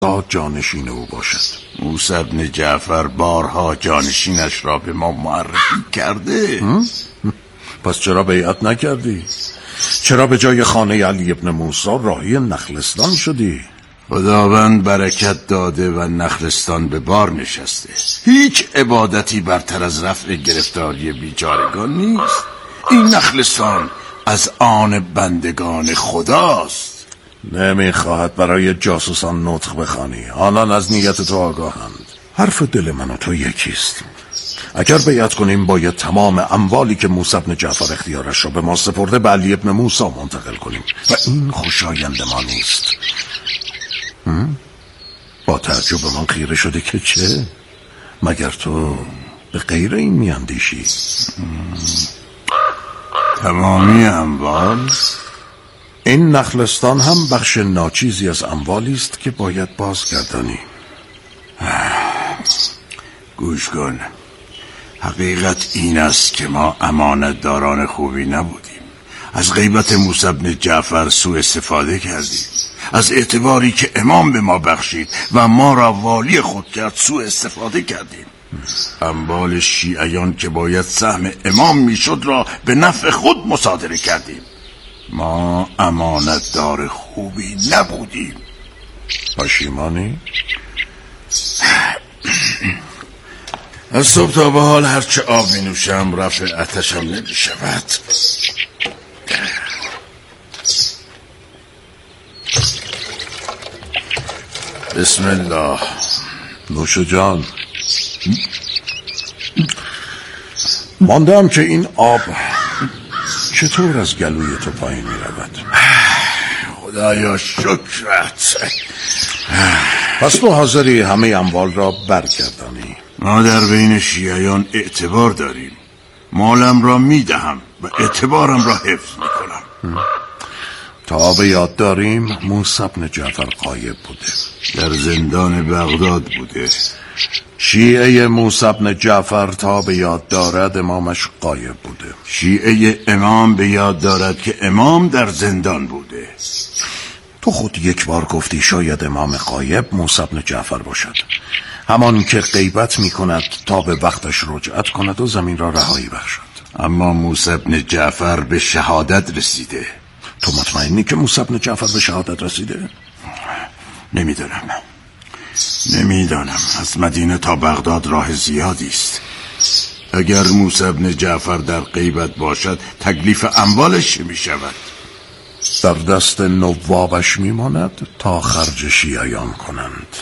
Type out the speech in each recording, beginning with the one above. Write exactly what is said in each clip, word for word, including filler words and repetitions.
جانشین او باشد. موسی بن جعفر بارها جانشینش را به ما معرفی کرده. پس چرا بیعت نکردی؟ چرا به جای خانه علی ابن موسی راهی نخلستان شدی؟ خداوند برکت داده و نخلستان به بار نشسته. هیچ عبادتی برتر از رفع گرفتاری بیچارگان نیست. این نخلستان از آن بندگان خداست. نمیخواهد برای جاسوسان نطق بخوانی. آنان از نیت تو آگاهند. حرف دل من و تو یکیست. اگر بیعت کنیم باید تمام اموالی که موسی بن جعفر اختیارش را به ما سپرده به علی ابن موسی منتقل کنیم و این خوشایند ما نیست. با تعجب من خیره شده که چه؟ مگر تو به غیر این میاندیشی؟ تمامی اموال؟ این نخلستان هم بخش ناچیزی از اموالی است که باید بازگردانی. گوش کن، حقیقت این است که ما امانت داران خوبی نبودیم. از غیبت موسی بن جعفر سوء استفاده کردیم. از اعتباری که امام به ما بخشید و ما را والی خود کرد سوء استفاده کردیم. اموال شیعیان که باید سهم امام میشد را به نفع خود مصادره کردیم. ما امانت دار خوبی نبودیم. پشیمانی؟ از صبح تا به حال هرچه آب می نوشم رفع آتشم نمی شود. بسم الله. نوش جان. ماندم که این آب چطور از گلوی تو پایین می رود؟ خدایا شکرت. پس تو حاضری همه اموال را برگردانی؟ ما در بین شیعیان اعتبار داریم. مالم را می دهم و اعتبارم را حفظ می کنم. تا به یاد داریم موسی بن جعفر غایب بوده. در زندان بغداد بوده. شیعه موسی بن جعفر تا به یاد دارد امامش غایب بوده. شیعه امام به یاد دارد که امام در زندان بوده. تو خود یک بار گفتی شاید امام غایب موسی بن جعفر باشد، همان که غیبت می کند تا به وقتش رجعت کند و زمین را رهایی بخشد. اما موسی بن جعفر به شهادت رسیده. تو مطمئنی که موسی بن جعفر به شهادت رسیده؟ نمیدانم نمیدانم از مدینه تا بغداد راه زیادی است. اگر موسی بن جعفر در غیبت باشد تکلیف اموالش چه می شود؟ در دست نوابش می ماند تا خرج شیعیان کنند.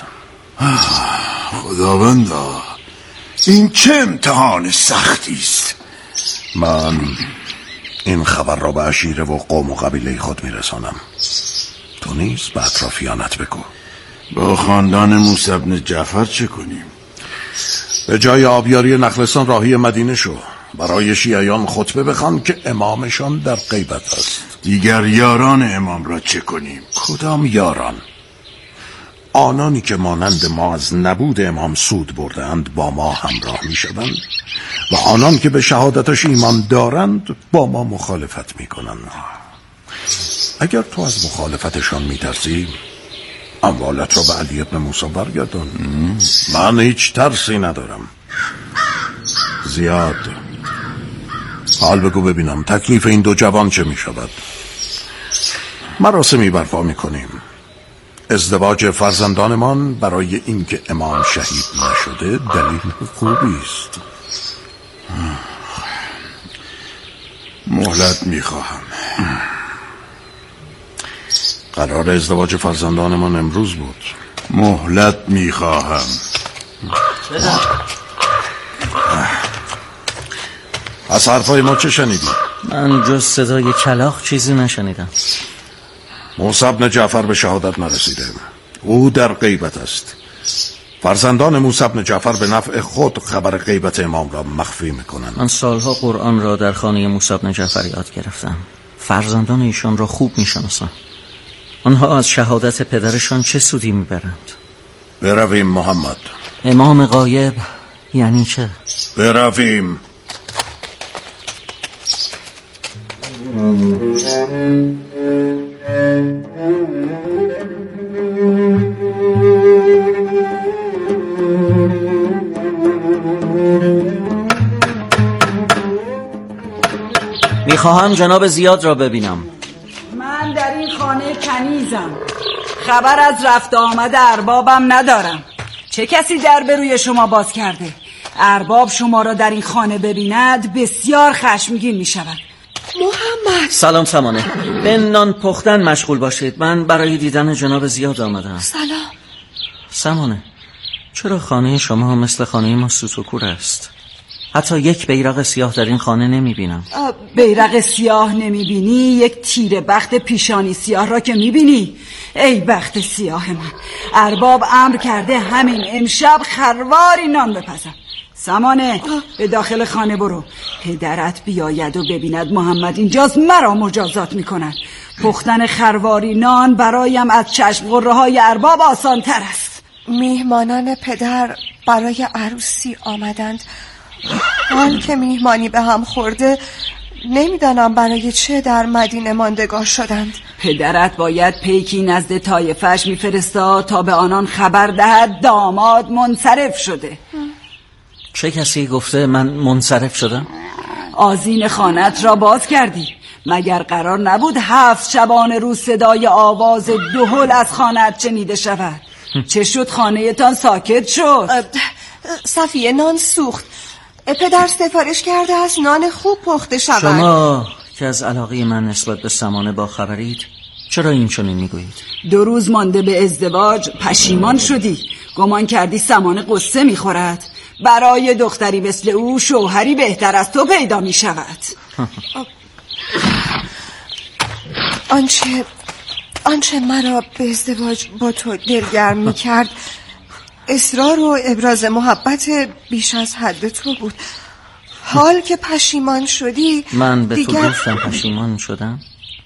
خداوندا، این چه امتحان سختی است. من این خبر را به عشیره و قوم و قبیله خود می رسانم. تو نیز به اطرافیانت بگو. با خاندان موسی بن جعفر چه کنیم؟ به جای آبیاری نخلستان راهی مدینه شو. برای شیعیان خطبه بخوان که امامشان در غیبت است. دیگر یاران امام را چه کنیم؟ کدام یاران؟ آنانی که مانند ما از نبود امام سود بردند با ما همراه می شوند و آنان که به شهادتش ایمان دارند با ما مخالفت می کنند. اگر تو از مخالفتشان می ترسی اموالت را به علی ابن موسی برگردان. من هیچ ترسی ندارم. زیاد. حال بگو ببینم تکلیف این دو جوان چه می شود؟ مراسمی برپا می کنیم. ازدواج فرزندانمان برای اینکه امام شهید نشده دلیل خوبی است. مهلت می خواهم. قرار ازدواج فرزندانمان امروز بود. مهلت می خواهم. از حرفای ما چه شنیدی؟ من جز صدای کلاغ چیزی نشنیدم. موسی بن جعفر به شهادت نرسیده. او در غیبت است. فرزندان موسی بن جعفر به نفع خود خبر غیبت امام را مخفی میکنند. من سالها قرآن را در خانه موسی بن جعفر یاد گرفتم. فرزندان ایشان را خوب میشناسم. آنها از شهادت پدرشان چه سودی میبرند؟ برویم محمد. امام غایب یعنی چه؟ برویم. میخواهم جناب زیاد را ببینم. من در این خانه کنیزم، خبر از رفت آمد اربابم ندارم. چه کسی در به روی شما باز کرده؟ ارباب شما را در این خانه ببیند بسیار خشمگین می شود. محمد. سلام سمانه، به نان پختن مشغول باشید، من برای دیدن جناب زیاد آمدم. سلام. سمانه، چرا خانه شما مثل خانه ما سوت و کور است؟ حتی یک بیرق سیاه در این خانه نمی بینم. بیرق سیاه نمی بینی؟ یک تیر بخت پیشانی سیاه را که می بینی؟ ای بخت سیاه من، ارباب امر کرده همین امشب خرواری نان بپزم. سمانه، به داخل خانه برو. پدرت بیاید و ببیند محمد اینجاست مرا مجازات می کند. پختن خرواری نان برایم از چشم غره های ارباب آسان تر است. میهمانان پدر برای عروسی آمدند. حال که میهمانی به هم خورده، نمیدانم برای چه در مدینه ماندگار شدند. پدرت باید پیکی نزد طایفش میفرستاد تا به آنان خبر دهد داماد منصرف شده. چه کسی گفته من منصرف شدم؟ آذین خانت را باز کردی؟ مگر قرار نبود هفت شبانه روز صدای آواز دهل از خانت شنیده شود؟ چه شد خانه تان ساکت شد؟ صفیه، نان سوخت. پدر سفارش کرده از نان خوب پخته شود. شما که از علاقه من نسبت به سمانه با خبرید، چرا این چنین میگویید؟ دو روز مانده به ازدواج پشیمان شدی، گمان کردی سمانه قصه میخورد. برای دختری مثل او شوهری بهتر از تو پیدا میشود. آنچه آنچه مرا به ازدواج با تو دلگرم میکرد اصرار و ابراز محبت بیش از حد تو بود. حال که پشیمان شدی من به دیگر... تو گفتم پشیمان شدم؟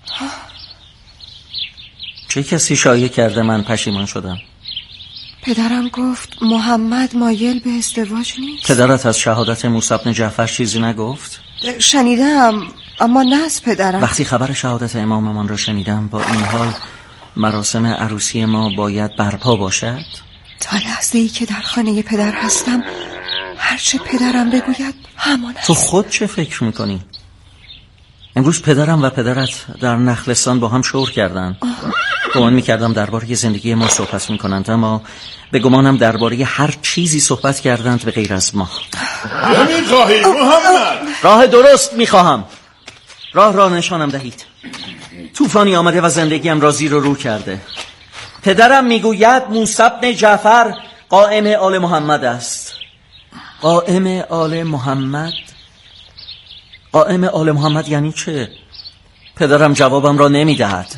چه کسی شایعه کرده من پشیمان شدم؟ پدرم گفت محمد مایل به ازدواج نیست. پدرت از شهادت موسی بن جعفر چیزی نگفت؟ شنیدم، اما نه از پدرم. وقتی خبر شهادت اماممان را شنیدم، با این حال مراسم عروسی ما باید برپا باشد؟ تا لحظه ای که در خانه پدر هستم هرچه پدرم بگوید همان است. تو خود چه فکر میکنی؟ امروز پدرم و پدرت در نخلستان با هم شور کردند. گمان میکردم درباره زندگی ما صحبت میکنند، اما به گمانم درباره هر چیزی صحبت کردند به غیر از ما. نمیخواهی محمد؟ راه درست میخواهم، راه را نشانم دهید. طوفانی آمده و زندگیم را زیر و رو کرده. پدرم میگوید موسی بن جعفر قائم آل محمد است. قائم آل محمد؟ قائم آل محمد یعنی چه؟ پدرم جوابم را نمیدهد.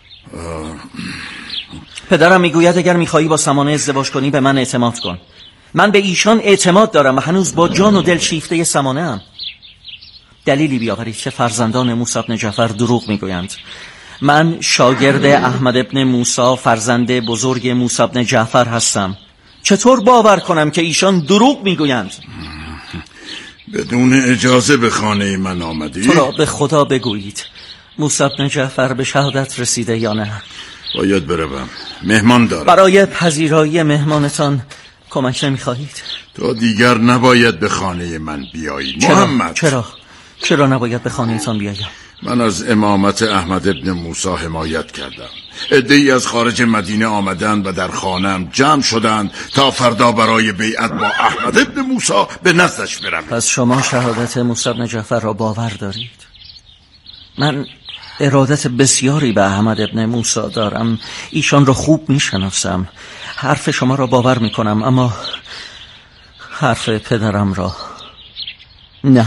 پدرم میگوید اگر میخواهی با سمانه ازدواج کنی به من اعتماد کن. من به ایشان اعتماد دارم و هنوز با جان و دل شیفته سمانه ام. دلیلی بیاورید که فرزندان موسی بن جعفر دروغ میگویند. من شاگرد احمد ابن موسی، فرزند بزرگ موسی بن جعفر هستم. چطور باور کنم که ایشان دروغ میگویند؟ بدون اجازه به خانه من آمدی؟ تو را به خدا بگویید موسی بن جعفر به شهادت رسیده یا نه؟ باید بروم، مهمان دارم. برای پذیرایی مهمانتان کمک نمیخواهید؟ تو دیگر نباید به خانه من بیایی چرا؟ محمد. چرا؟ چرا نباید به خانهتان بیایم؟ من از امامت احمد ابن موسی حمایت کردم. عده‌ای از خارج مدینه آمدند و در خانه‌ام جمع شدند تا فردا برای بیعت با احمد ابن موسی به نزدش بروم. پس شما شهادت موسی بن جعفر را باور دارید؟ من ارادت بسیاری به احمد ابن موسی دارم، ایشان را خوب میشناسم. حرف شما را باور میکنم، اما حرف پدرم را نه.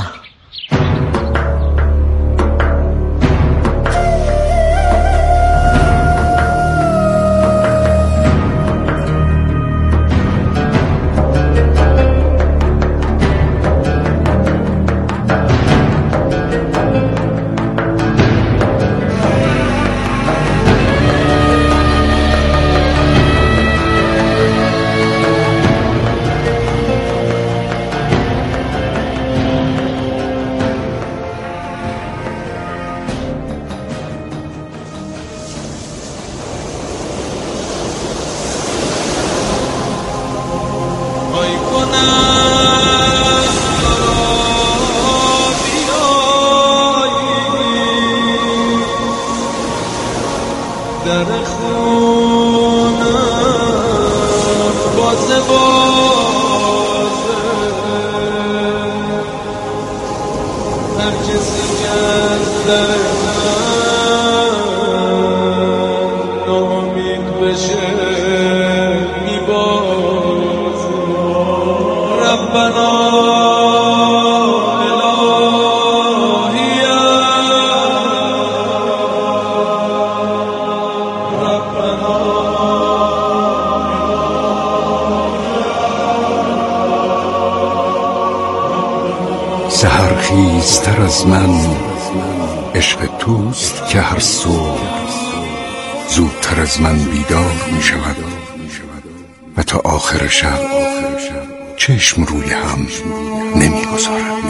سحرخیزتر از من عشق توست که هر صبح زودتر از من بیدار می شود و تا آخر شب چشم روی هم نمی گذارد.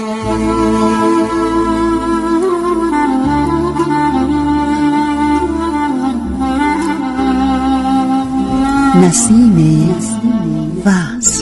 نسیم وصل.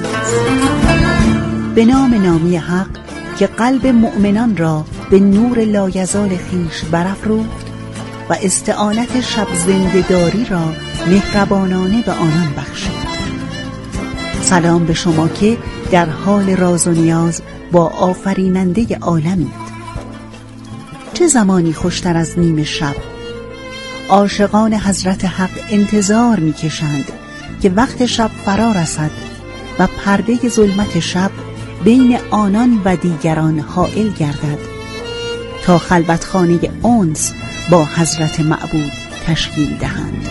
به نام نامی حق که قلب مؤمنان را به نور لایزال خویش برافروخت و استعانت شب زنده‌داری را مهربانانه به آنان بخشید. سلام به شما که در حال راز و نیاز با آفریننده عالمید. چه زمانی خوشتر از نیم شب. عاشقان حضرت حق انتظار می‌کشند که وقت شب فرا رسد و پرده ظلمت شب بین آنان و دیگران حائل گردد تا خلوتخانه انس با حضرت معبود تشکیل دهند.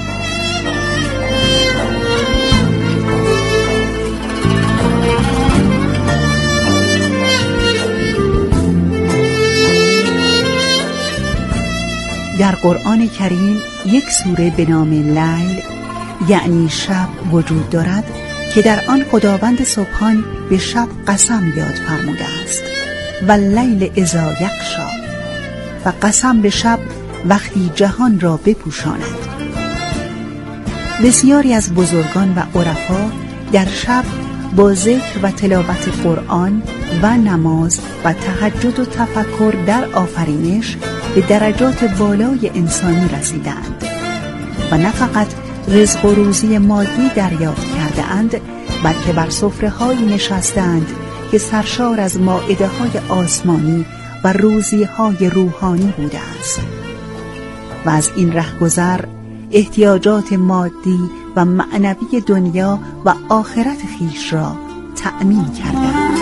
در قرآن کریم یک سوره به نام لیل یعنی شب وجود دارد که در آن خداوند سبحان به شب قسم یاد فرموده است و لیل اذا یغشی، و قسم به شب وقتی جهان را بپوشاند. بسیاری از بزرگان و عرفا در شب با ذکر و تلاوت قرآن و نماز و تهجد و تفکر در آفرینش به درجات بالای انسانی رسیدند و نه فقط رزق و روزی مادی دریافت کرده اند، بلکه بر سفره‌هایی نشستند که سرشار از مائده های آسمانی و روزی های روحانی بوده است و از این رهگذر احتیاجات مادی و معنوی دنیا و آخرت خیش را تأمین کردند.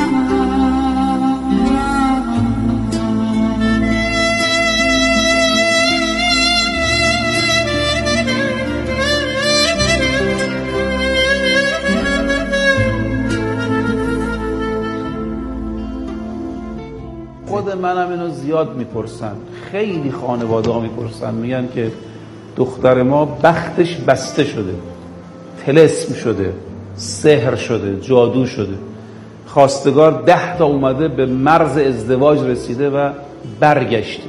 خود منم اینو زیاد میپرسن، خیلی خانواده ها میپرسن، میگن که دختر ما بختش بسته شده، طلسم شده، سحر شده، جادو شده. خواستگار ده تا اومده به مرز ازدواج رسیده و برگشته.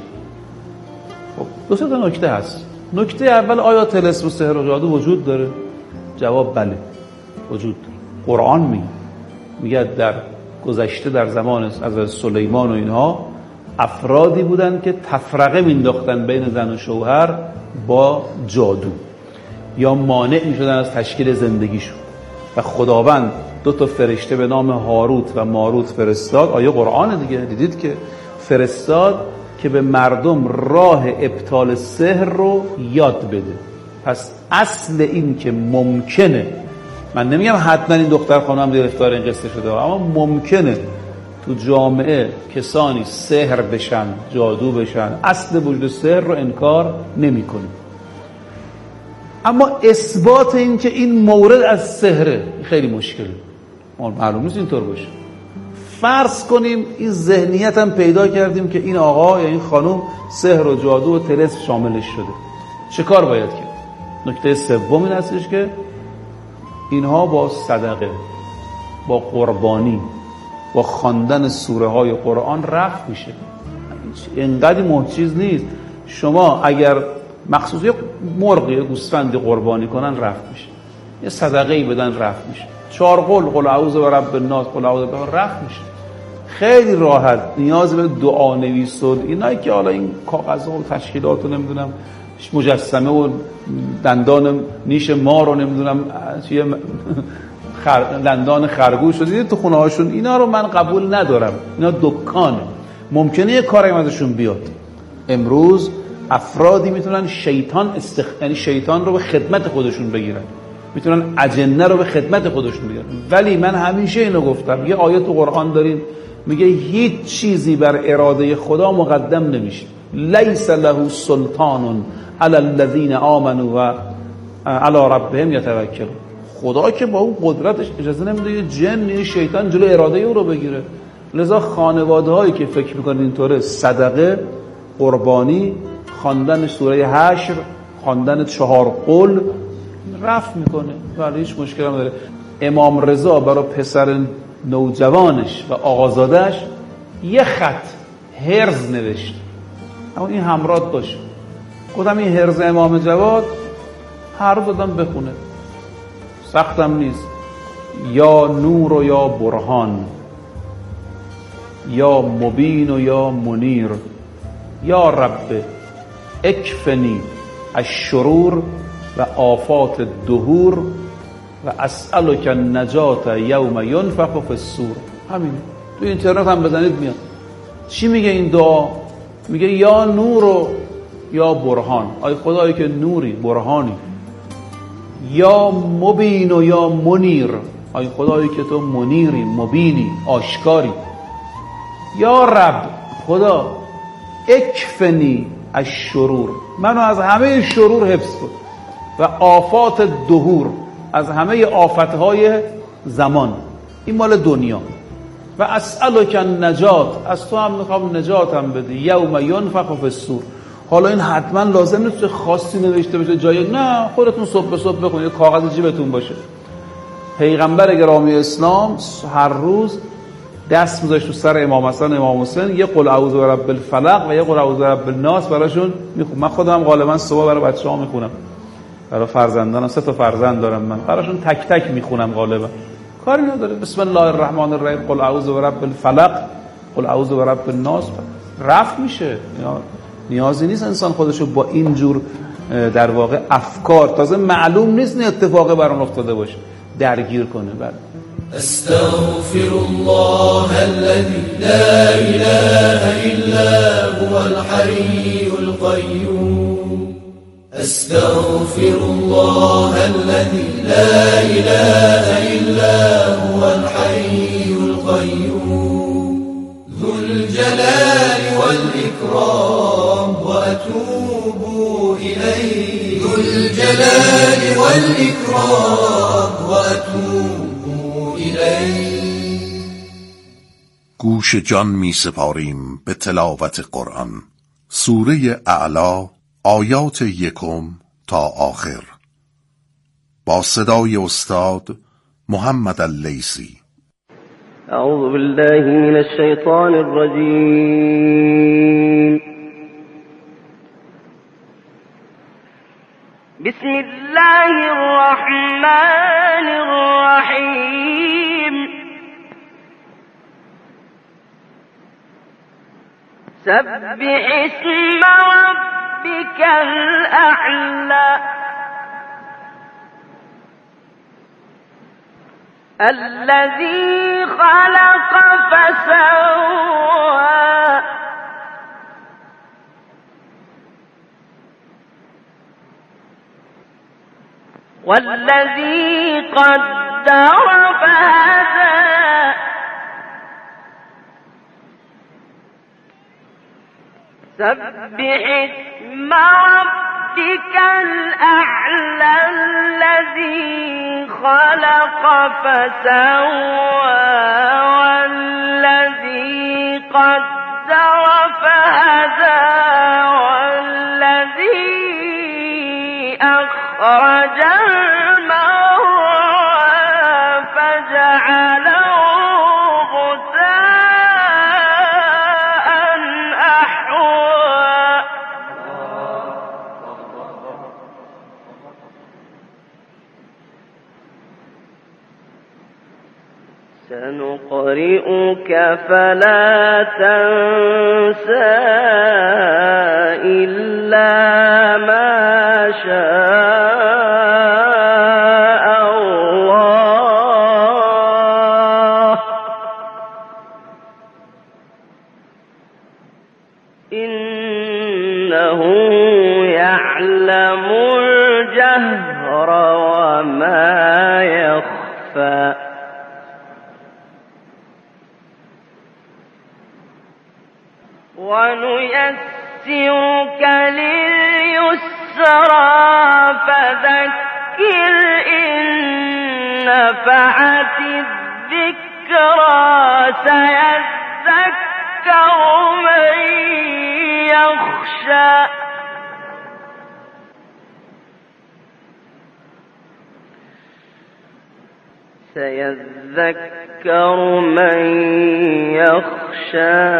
خب دو سه تا نکته هست. نکته اول، آیا طلسم و سحر و جادو وجود داره؟ جواب بله وجود داره. قرآن میگه میگه در گذشته در زمان از سلیمان و اینها افرادی بودن که تفرقه مینداختن بین زن و شوهر با جادو یا مانع میشدن از تشکیل زندگیشون و خداوند دو تا فرشته به نام هاروت و ماروت فرستاد. آیه قرآن دیگه دیدید که فرستاد که به مردم راه ابطال سحر رو یاد بده. پس اصل این که ممکنه، من نمیگم حتما این دختر خانم گرفتار این قصه شده، اما ممکنه تو جامعه کسانی سحر بشن، جادو بشن، اصل وجود سحر رو انکار نمی کنیم. اما اثبات این که این مورد از سحره خیلی مشکله. معلوم نیست اینطور باشه. فرض کنیم این ذهنیت هم پیدا کردیم که این آقا یا این خانم سحر و جادو و طلسم شاملش شده. چه کار باید کرد؟ نکته سوم این هستش که اینها با صدقه، با قربانی، با خواندن سوره های قرآن رفع میشه. اینقدر مهم چیز نیست. شما اگر مخصوص یک مرغ یا گوسفندی قربانی کنن رفع میشه، یه صدقه ای بدن رفع میشه، چهار قل قل اعوذ برب الناس قل اعوذ برب رفع میشه. خیلی راحت. نیاز به دعا نویس و اینایی که حالا این کاغذها و تشکیلات رو نمیدونم مجسمه و دندان نیش مار رو نمیدونم چیه خر... دندان خرگوش رو دیدید تو خونه هاشون، اینا رو من قبول ندارم. اینا دکانه. ممکنه یه کاری ازشون بیاد. امروز افرادی میتونن شیطان استخ... یعنی شیطان رو به خدمت خودشون بگیرن، میتونن اجنه رو به خدمت خودشون بگیرن. ولی من همیشه اینو گفتم، یه آیه تو قرآن داریم میگه هیچ چیزی بر اراده خدا مقدم نمیشه. لیس له سلطان علی الذین آمنوا و علی ربهم یتوکلون. خدا که با اون قدرتش اجازه نمیده یه جن یا شیطان جلو اراده او رو بگیره. لذا خانواده هایی که فکر میکنید اینطوره، صدقه، قربانی، خواندن سوره حشر، خواندن چهار قل رفع میکنه، ولی هیچ مشکلی نداره. امام رضا برای پسر نوجوانش و آقازادهش یه خط هرز نوشت، اما این همراه باشه. خودم این هرز امام جواد هر روز دادم بخونه، سختم نیست. یا نور و یا برهان، یا مبین و یا منیر، یا رب اکفنی الشرور و آفات الدهور و اسألک النجات یوم ینفخ فی الصور. همین تو اینترنت هم بزنید میاد. چی میگه این دعا؟ میگه یا نور و یا برهان، آی خدایی که نوری، برهانی. یا مبین و یا منیر، آی خدایی که تو منیری، مبینی، آشکاری. یا رب خدا اکفنی الشرور، منو از همه شرور حفظ کن، و آفات دهور، از همه آفتهای زمان، این مال دنیا. و اسألک النجات، از تو هم میخوام نجاتم بده، یوم ینفخ فی الصور. حالا این حتما لازم نیست خاصی نوشته بشه جایی، نه، خودتون صبح به صبح بخونید، کاغذ جیبتون باشه. پیغمبر گرامی اسلام هر روز دست میذاشت تو سر امام حسن امام حسین، یه قل اعوذ برب الفلق و یه قل اعوذ برب الناس براشون میخونم. من خودم غالبا صبح برای بچه‌ها میخونم، برای فرزندانم، سه تا فرزند دارم من، براشون تک تک میخونم غالبا، کاری نداره. بسم الله الرحمن الرحیم، قل اعوذ برب الفلق، قل اعوذ برب الناس، رفع میشه. نیازی نیست انسان خودشو با این جور در واقع افکار، تازه معلوم نیست نه اتفاقی برام افتاده باشه، درگیر کنه. بعد استغفر الله الذي لا اله الا هو الحي القيوم، استغفر الله الذي لا اله الا هو الحي القيوم ذو الجلال والاكرام واتوب اليه، ذو الجلال والاكرام واتوب. گوش جان می سپاریم به تلاوت قرآن. سوره اعلی، آیات یکم تا آخر، با صدای استاد محمد اللیثی. اعوذ بالله من الشیطان الرجیم. بسم الله الرحمن الرحیم. سبح اسم ربك الأعلى الذي خلق فسوى والذي قدر فهدى سبح اسم ربك الأعلى الذي خلق فسوى والذي قدر فهدى والذي أخرج المرعى فجعله غثاء أحوى سنقرئك فلا تنسى إلا ما شاء الله إنه يعلم الجهر وما يخفى ونيسرك لليسرى فذكر إن نفعت الذكرى سيذكر من يخشى سيذكر من يخشى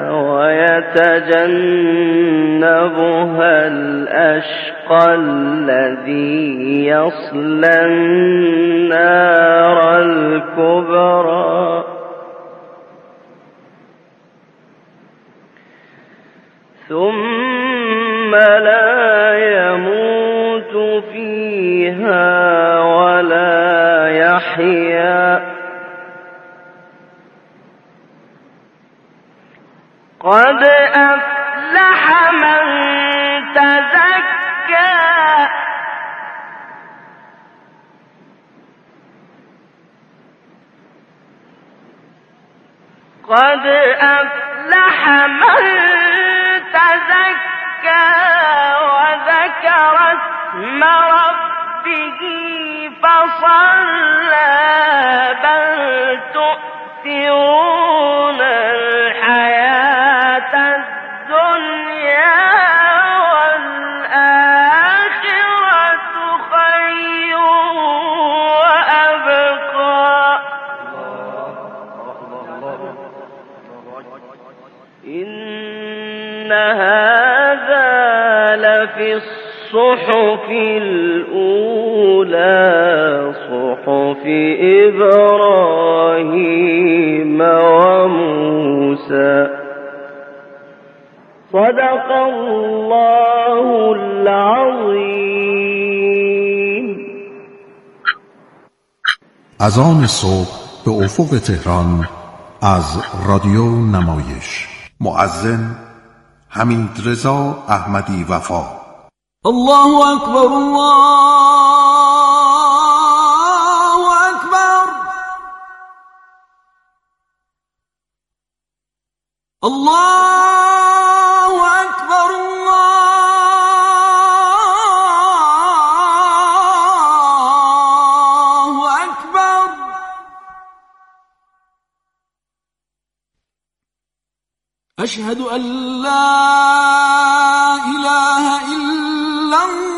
ويتجنبها الأشقى الذي يصلى النار الكبرى ثم لا يموت فيها ولا يحيا قد أفلح من تزكى قد أفلح من تزكى وذكر اسم ربه فصلى بل تؤثرون الحياة الدنيا والآخرة خير وأبقى إن هذا لفي الصحف الأولى صحف إبراهيم وموسى صدق الله العظيم. اذان صبح به افق تهران از رادیو نمایش. مؤذن حمیدرضا احمدی وفا. الله اکبر الله اکبر الله اکبر الله اکبر اشهد ان لا اله الا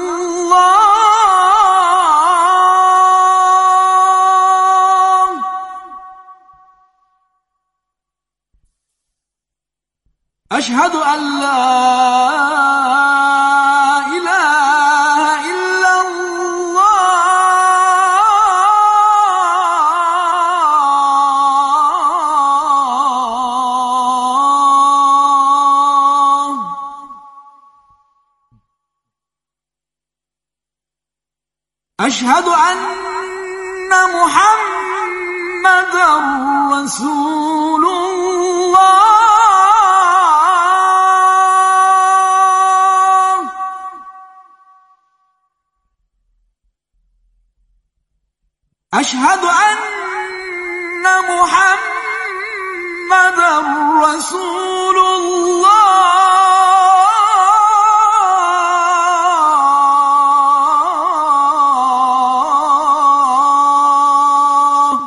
الله اشهد ان لا اله الا الله أشهد أن محمدا رسول الله أشهد أن محمدا رسول الله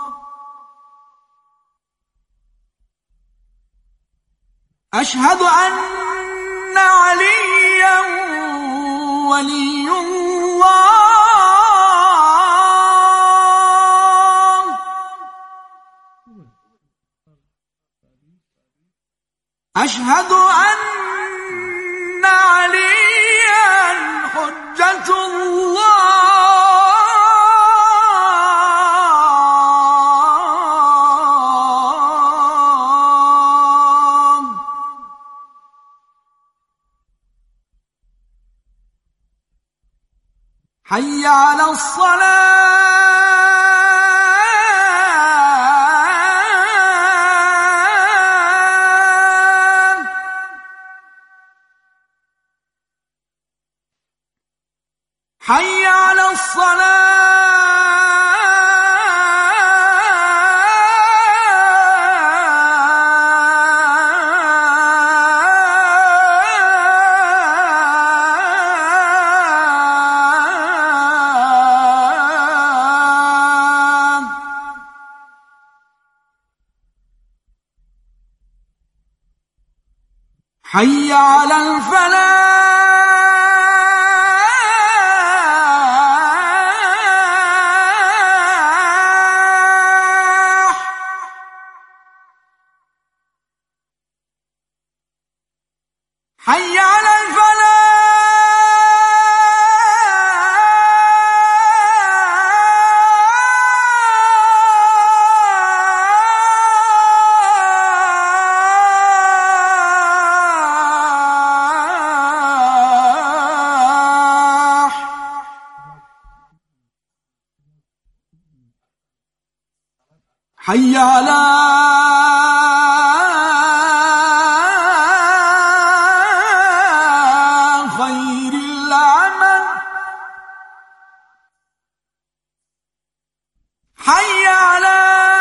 أشهد أن عليا ولي الله أشهد أن عليا حجة الله حي على الصلاة حي على الصلاة حي على الفلاح حي على حي على خير العمل حي على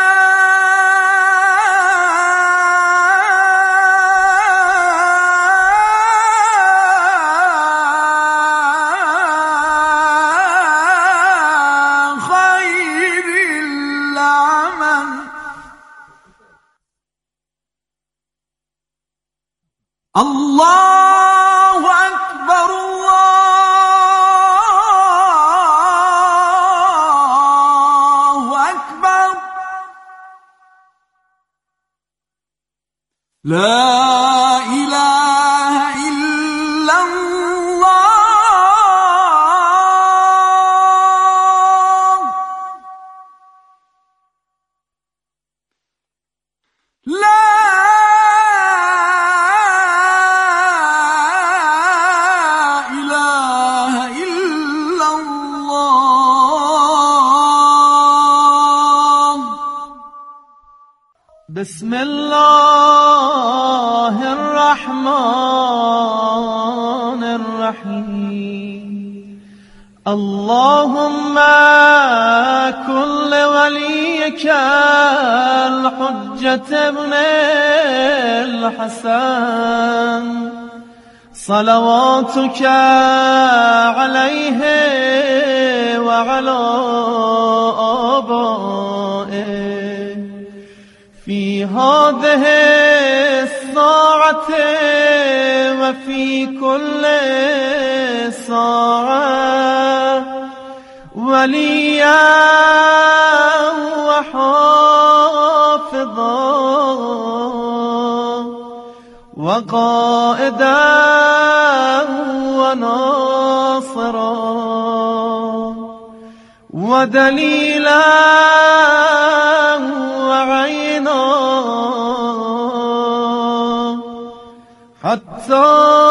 الله أكبر الله أكبر لا إله إلا الله لا بسم الله الرحمن الرحيم اللهم كن لوليك الحجة ابن الحسن صلواتك عليه وعلى آبائه في هذه الساعة وفي كل ساعة وليا وحافظا وقائدا وناصرا ودليلا وعينا حتى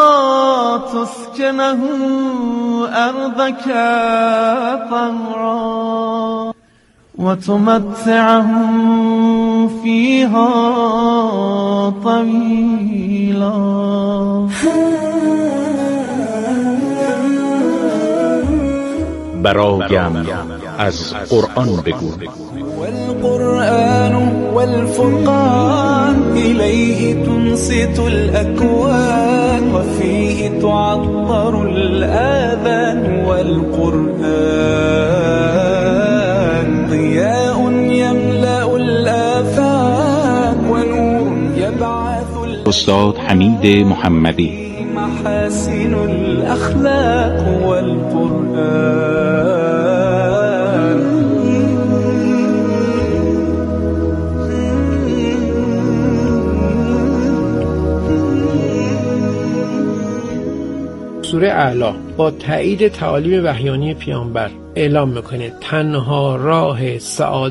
تسكنه أرضك طوعا وتمتعه فيها طويلا برایم از قرآن بگو. والقرآن والفرقان إليه تنصت الأكوان وفيه تعطر الآذان والقرآن ضياء يملأ الآفاق ونور يبعث استاد حمید محمدی. محاسن الأخلاق والقرآن سوره اعلی با تایید تعالیم وحیانی پیامبر اعلام میکنه تنها راه سعادت